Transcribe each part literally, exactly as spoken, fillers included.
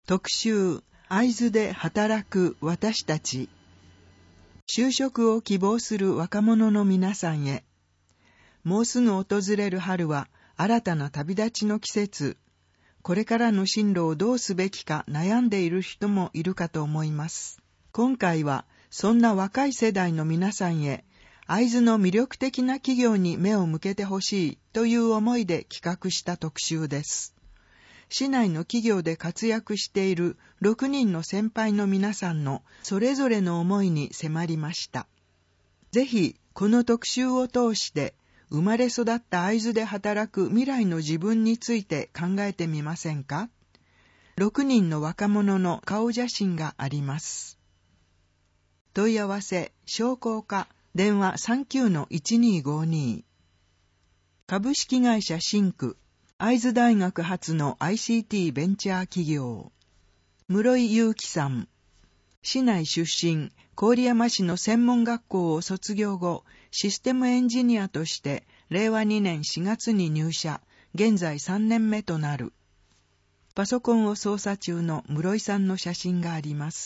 特集、会津で働く私たち。就職を希望する若者の皆さんへ。もうすぐ訪れる春は新たな旅立ちの季節。これからの進路をどうすべきか悩んでいる人もいるかと思います。今回はそんな若い世代の皆さんへ、会津の魅力的な企業に目を向けてほしいという思いで企画した特集です。市内の企業で活躍しているろくにんの先輩の皆さんのそれぞれの思いに迫りました。ぜひこの特集を通して生まれ育った会津で働く未来の自分について考えてみませんか？ろくにんの若者の顔写真があります。問い合わせ、商工課、電話 さんきゅうのいちにーごに。株式会社シンク、会津大学発の アイシーティー ベンチャー企業。室井祐樹さん。市内出身、郡山市の専門学校を卒業後、システムエンジニアとしてれいわにねんしがつに入社、現在さんねんめとなる。パソコンを操作中の室井さんの写真があります。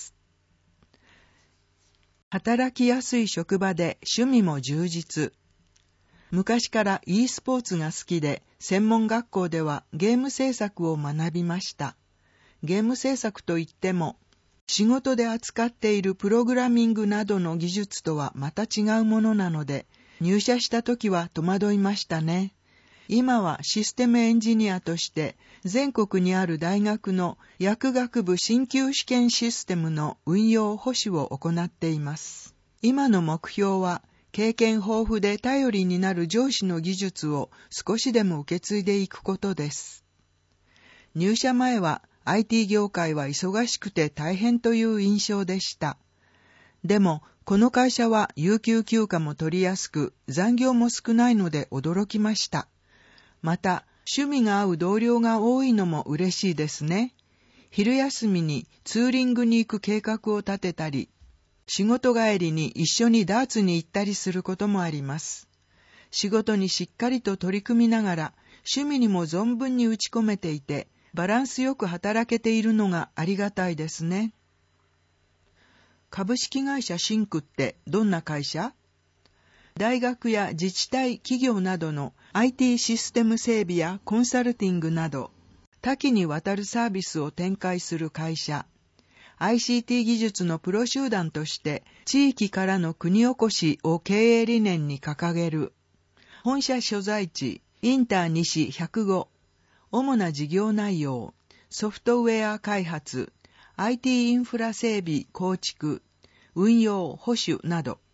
働きやすい職場で趣味も充実。昔から e スポーツが好きで、専門学校ではゲーム制作を学びました。ゲーム制作といっても、仕事で扱っているプログラミングなどの技術とはまた違うものなので、入社した時は戸惑いましたね。今はシステムエンジニアとして全国にある大学の薬学部進級試験システムの運用保守を行っています。今の目標は経験豊富で頼りになる上司の技術を少しでも受け継いでいくことです。入社前は アイティー 業界は忙しくて大変という印象でした。でもこの会社は有給休暇も取りやすく残業も少ないので驚きました。また趣味が合う同僚が多いのも嬉しいですね。昼休みにツーリングに行く計画を立てたり、仕事帰りに一緒にダーツに行ったりすることもあります。仕事にしっかりと取り組みながら、趣味にも存分に打ち込めていて、バランスよく働けているのがありがたいですね。株式会社シンクってどんな会社？大学や自治体、企業などの アイティー システム整備やコンサルティングなど、多岐にわたるサービスを展開する会社。アイシーティー 技術のプロ集団として地域からの国おこしを経営理念に掲げる。本社所在地、インター西ひゃくご。主な事業内容、ソフトウェア開発、アイティー インフラ整備構築、運用保守など。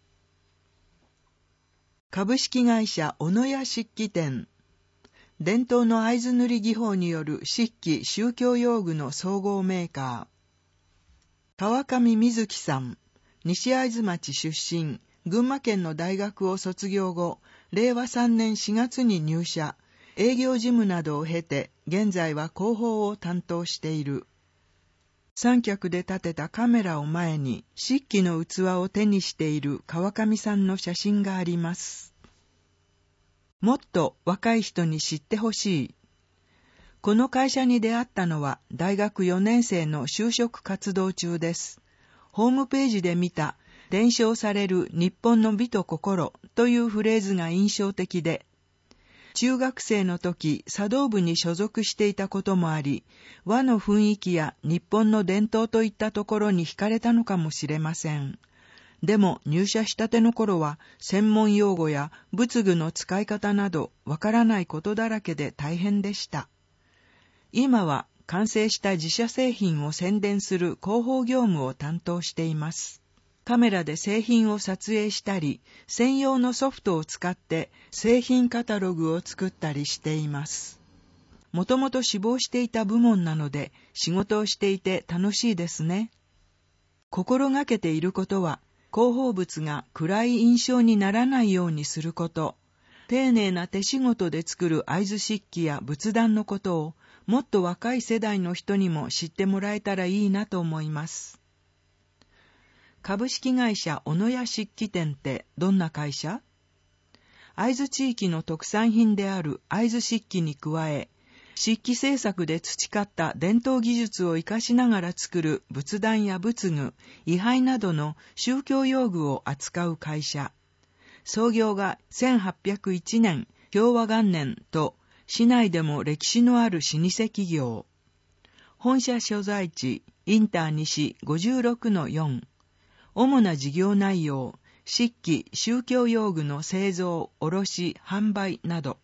株式会社小野屋漆器店。伝統の会津塗技法による漆器宗教用具の総合メーカー。川上瑞希さん、西会津町出身、群馬県の大学を卒業後、れいわさんねんしがつに入社、営業事務などを経て、現在は広報を担当している。三脚で立てたカメラを前に、漆器の器を手にしている川上さんの写真があります。もっと若い人に知ってほしい。この会社に出会ったのは大学よねん生の就職活動中です。ホームページで見た伝承される日本の美と心というフレーズが印象的で、中学生の時茶道部に所属していたこともあり、和の雰囲気や日本の伝統といったところに惹かれたのかもしれません。でも入社したての頃は専門用語や仏具の使い方などわからないことだらけで大変でした。今は完成した自社製品を宣伝する広報業務を担当しています。カメラで製品を撮影したり、専用のソフトを使って製品カタログを作ったりしています。もともと志望していた部門なので仕事をしていて楽しいですね。心がけていることは、広報物が暗い印象にならないようにすること、丁寧な手仕事で作る会津漆器や仏壇のことをもっと若い世代の人にも知ってもらえたらいいなと思います。株式会社小野屋漆器店ってどんな会社？会津地域の特産品である会津漆器に加え、 漆器製作で培った伝統技術を生かしながら作る仏壇や仏具、位牌などの宗教用具を扱う会社。創業がせんはっぴゃくいちねん、昭和元年と、市内でも歴史のある老舗企業。本社所在地、インター西 ごじゅうろくのよん。主な事業内容、漆器、宗教用具の製造、卸、販売など。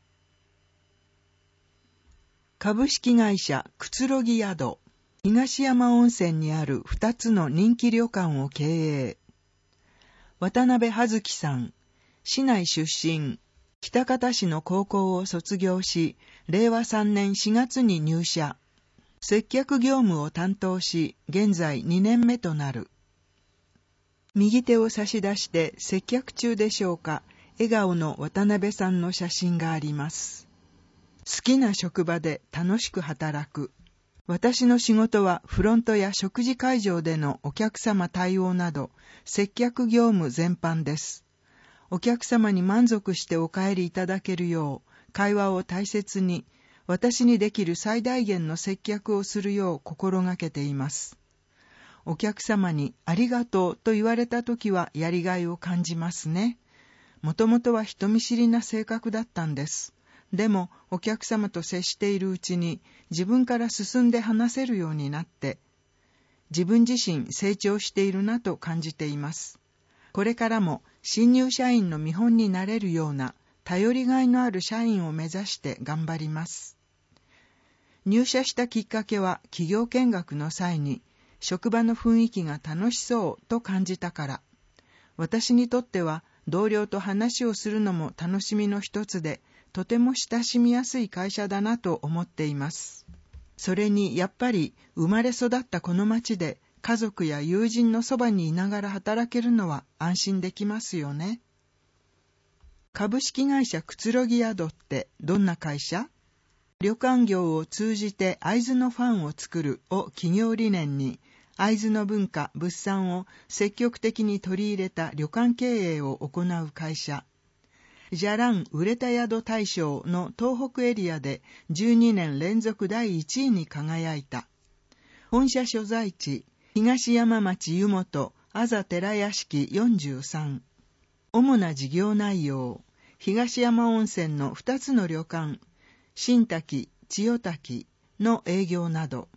株式会社くつろぎ宿、東山温泉にあるふたつの人気旅館を経営。渡辺葉月さん、市内出身、喜多方市の高校を卒業し、れいわさんねんしがつに入社。接客業務を担当し、現在にねんめとなる。右手を差し出して接客中でしょうか、笑顔の渡辺さんの写真があります。好きな職場で楽しく働く。私の仕事はフロントや食事会場でのお客様対応など、接客業務全般です。お客様に満足してお帰りいただけるよう、会話を大切に、私にできる最大限の接客をするよう心がけています。お客様にありがとうと言われたときはやりがいを感じますね。もともとは人見知りな性格だったんです。でもお客様と接しているうちに自分から進んで話せるようになって、自分自身成長しているなと感じています。これからも新入社員の見本になれるような頼りがいのある社員を目指して頑張ります。入社したきっかけは企業見学の際に職場の雰囲気が楽しそうと感じたから。私にとっては同僚と話をするのも楽しみの一つで、とても親しみやすい会社だなと思っています。それにやっぱり生まれ育ったこの町で家族や友人のそばにいながら働けるのは安心できますよね。株式会社くつろぎ宿ってどんな会社？旅館業を通じて会津のファンを作るを企業理念に、会津の文化・物産を積極的に取り入れた旅館経営を行う会社。じゃらん売れた宿大賞の東北エリアでじゅうにねん連続だいいちいに輝いた。本社所在地、東山町湯本あざ寺屋敷よんじゅうさん。主な事業内容、東山温泉のふたつの旅館、新滝、千代滝の営業など。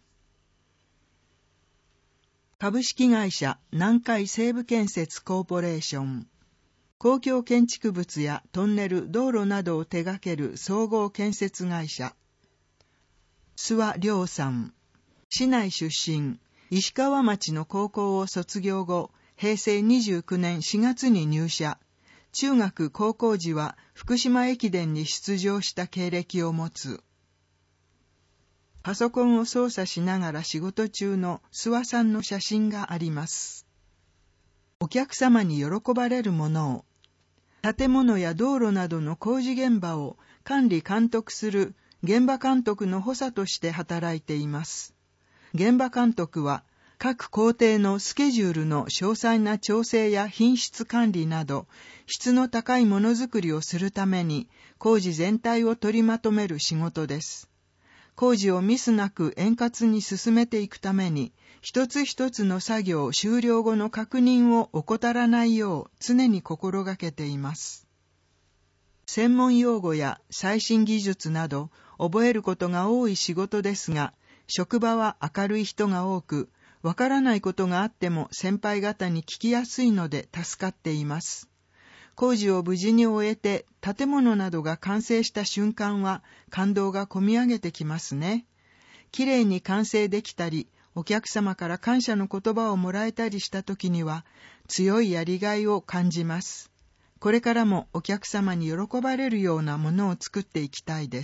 株式会社南海西部建設コーポレーション。公共建築物やトンネル、道路などを手掛ける総合建設会社。諏訪亮さん。市内出身、石川町の高校を卒業後、へいせいにじゅうきゅうねんしがつに入社。中学高校時は福島駅伝に出場した経歴を持つ。パソコンを操作しながら仕事中の諏訪さんの写真があります。お客様に喜ばれるものを、建物や道路などの工事現場を管理監督する現場監督の補佐として働いています。現場監督は各工程のスケジュールの詳細な調整や品質管理など、質の高いものづくりをするために工事全体を取りまとめる仕事です。工事をミスなく円滑に進めていくために、一つ一つの作業終了後の確認を怠らないよう常に心がけています。専門用語や最新技術など覚えることが多い仕事ですが、職場は明るい人が多く、わからないことがあっても先輩方に聞きやすいので助かっています。工事を無事に終えて建物などが完成した瞬間は感動がこみ上げてきますね。きれいに完成できたり、お客様から感謝の言葉をもらえたりした時には強いやりがいを感じます。これからもお客様に喜ばれるようなものを作っていきたいです。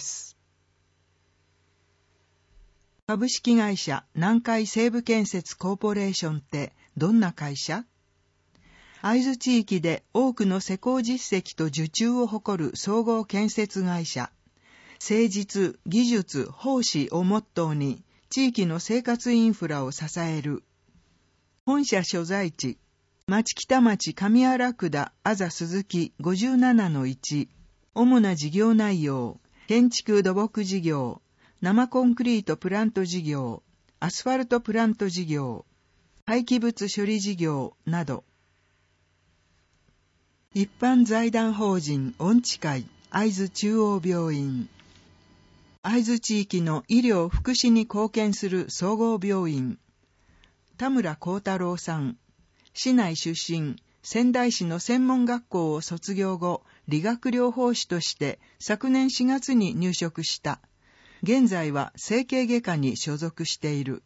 株式会社南海西部建設コーポレーションってどんな会社？会津地域で多くの施工実績と受注を誇る総合建設会社。誠実、技術、奉仕をモットーに地域の生活インフラを支える。本社所在地、町北町上荒久田あざ鈴木 ごじゅうななのいち。主な事業内容、建築土木事業、 生コンクリートプラント事業、アスファルトプラント事業、廃棄物処理事業など。一般財団法人恩智会会津中央病院、会津地域の医療福祉に貢献する総合病院、田村幸太郎さん、市内出身、仙台市の専門学校を卒業後、理学療法士として昨年しがつに入職した。現在は整形外科に所属している。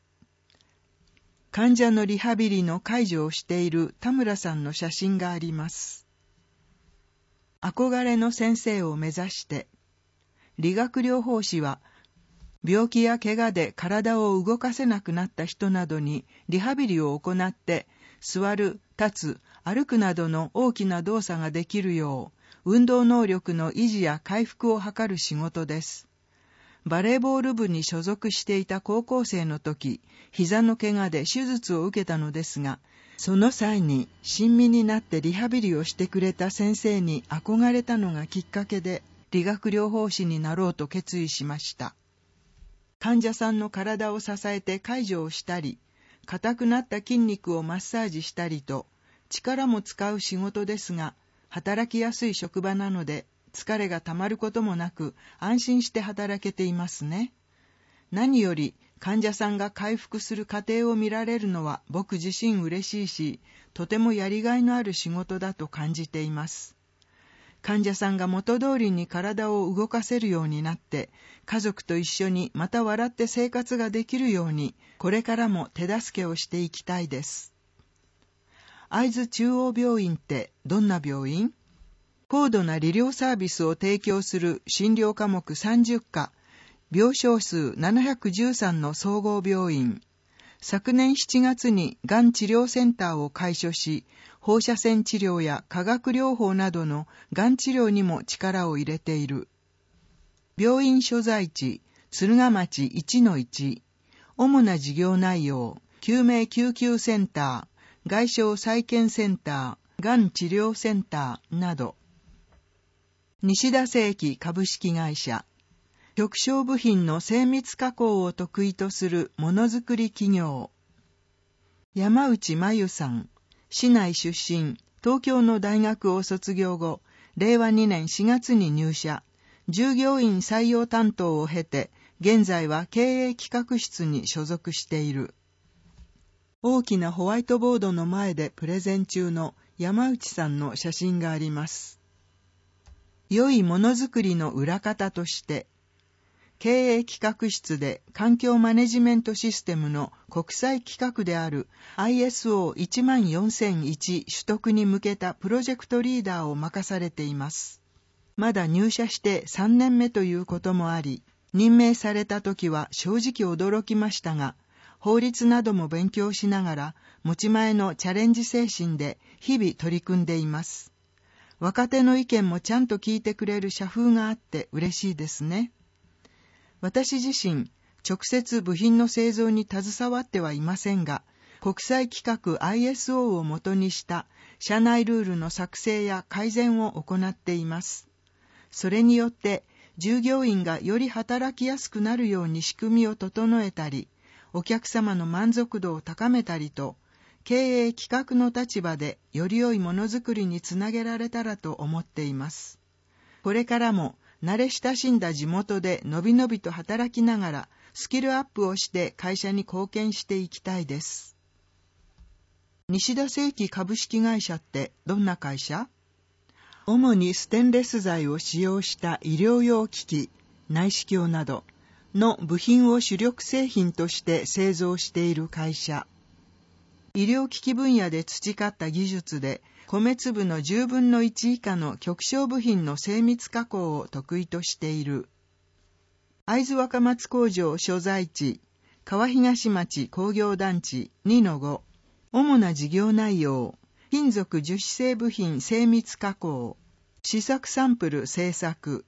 患者のリハビリの介助をしている田村さんの写真があります。憧れの先生を目指して、理学療法士は病気や怪我で体を動かせなくなった人などにリハビリを行って座る、立つ、歩くなどの大きな動作ができるよう運動能力の維持や回復を図る仕事です。バレーボール部に所属していた高校生の時、膝の怪我で手術を受けたのですが、その際に親身になってリハビリをしてくれた先生に憧れたのがきっかけで、理学療法士になろうと決意しました。患者さんの体を支えて介助をしたり、硬くなった筋肉をマッサージしたりと、力も使う仕事ですが、働きやすい職場なので、疲れがたまることもなく安心して働けていますね。何より患者さんが回復する過程を見られるのは僕自身嬉しいし、とてもやりがいのある仕事だと感じています。患者さんが元通りに体を動かせるようになって、家族と一緒にまた笑って生活ができるように、これからも手助けをしていきたいです。会津中央病院ってどんな病院？高度な理療サービスを提供する診療科目さんじゅっか、病床数ななひゃくじゅうさんの総合病院。昨年しちがつにがん治療センターを開所し、放射線治療や化学療法などのがん治療にも力を入れている。病院所在地、敦賀町 いちのいち。主な事業内容、救命救急センター、外傷再建センター、がん治療センターなど。西田製機株式会社、極小部品の精密加工を得意とするものづくり企業。山内真由さん、市内出身、東京の大学を卒業後、れいわにねんしがつに入社、従業員採用担当を経て、現在は経営企画室に所属している。大きなホワイトボードの前でプレゼン中の山内さんの写真があります。良いものづくりの裏方として、経営企画室で環境マネジメントシステムの国際規格である アイエスオーいちまんよんせんいち 取得に向けたプロジェクトリーダーを任されています。まだ入社してさんねんめということもあり、任命された時は正直驚きましたが、法律なども勉強しながら、持ち前のチャレンジ精神で日々取り組んでいます。若手の意見もちゃんと聞いてくれる社風があって嬉しいですね。私自身、直接部品の製造に携わってはいませんが、国際規格 アイエスオー を元にした社内ルールの作成や改善を行っています。それによって、従業員がより働きやすくなるように仕組みを整えたり、お客様の満足度を高めたりと、経営企画の立場でより良いものづくりにつなげられたらと思っています。これからも慣れ親しんだ地元でのびのびと働きながらスキルアップをして会社に貢献していきたいです。西田製機株式会社ってどんな会社？主にステンレス材を使用した医療用機器、内視鏡などの部品を主力製品として製造している会社。医療機器分野で培った技術で米粒のじゅうぶんのいち以下の極小部品の精密加工を得意としている。会津若松工場所在地、川東町工業団地 にのご。主な事業内容、金属樹脂製部品精密加工、試作サンプル製作。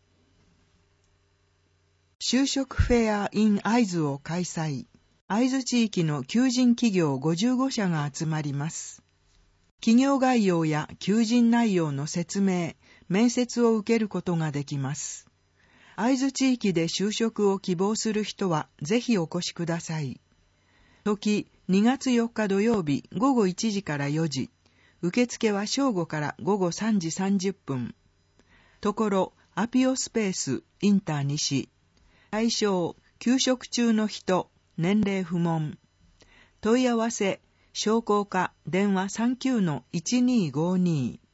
就職フェア in 会津を開催。会津地域の求人企業ごじゅうごしゃが集まります。企業概要や求人内容の説明、面接を受けることができます。 会津地域で就職を希望する人はぜひお越しください。時、にがつよっか土曜日ごごいちじからよじ。受付は正午からごごさんじさんじゅっぷん。ところ、アピオスペース、インター西。対象、休職中の人、年齢不問。問い合わせ、商工課電話 さんきゅうのいちにーごにー。